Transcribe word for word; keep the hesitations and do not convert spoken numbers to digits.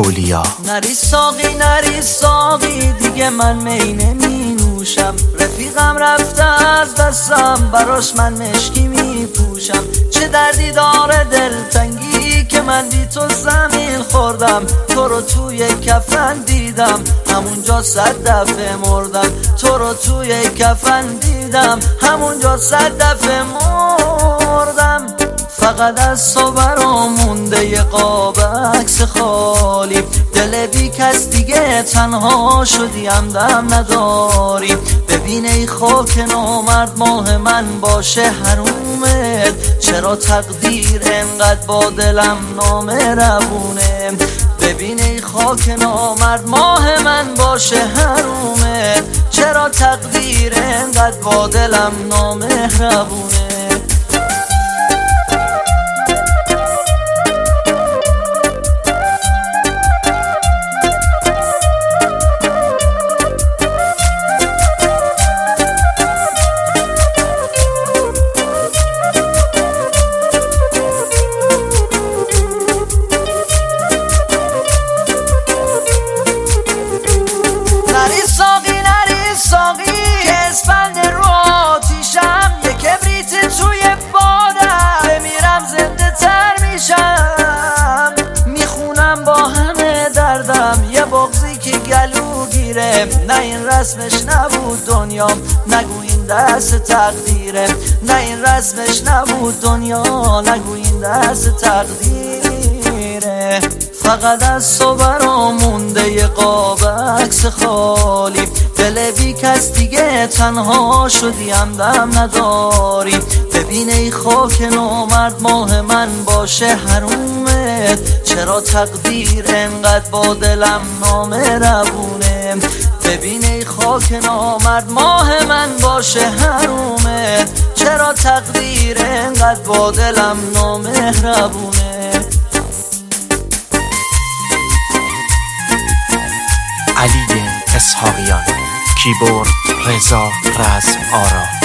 اولیا. نری ساقی نری ساقی دیگه من می نمی نوشم، رفیقم رفته از دستم براش من مشکی می پوشم. چه دردی داره دلتنگی که من بی تو زمین خوردم، تو رو توی کفن دیدم همونجا صد دفعه مردم، تو رو توی کفن دیدم همونجا صد دفعه مردم. فقط از تو برام مونده یه قاب عکس خالی، دل بی کس دیگه تنها شدی همدم نداری. ببین ای خاک نامرد ماه من باشه حرومت، چرا تقدیر انقدر با دلم نامهربونه. ببین ای خاک نامرد ماه من باشه حرومت، چرا تقدیر انقدر با دلم نامهربونه. یه بغضی که گلو گیره، نه این رسمش نبود دنیام، نگو این دست تقدیره. نه این رسمش نبود دنیا، نگو این دست تقدیره. فقط از تو برام مونده یه قاب عکس خالی، دل بی کس دیگه تنها شدی همدم نداری. ببین ای خاک نامرد ماه من باشه حرومت، چرا تقدیر انقدر با دلم نامهربونه. ببین ای خاک نامرد ماه من باشه حرومت، چرا تقدیر انقدر با دلم نامهربونه. علی اسحاقیان، کیبورد رضا رزم آرا.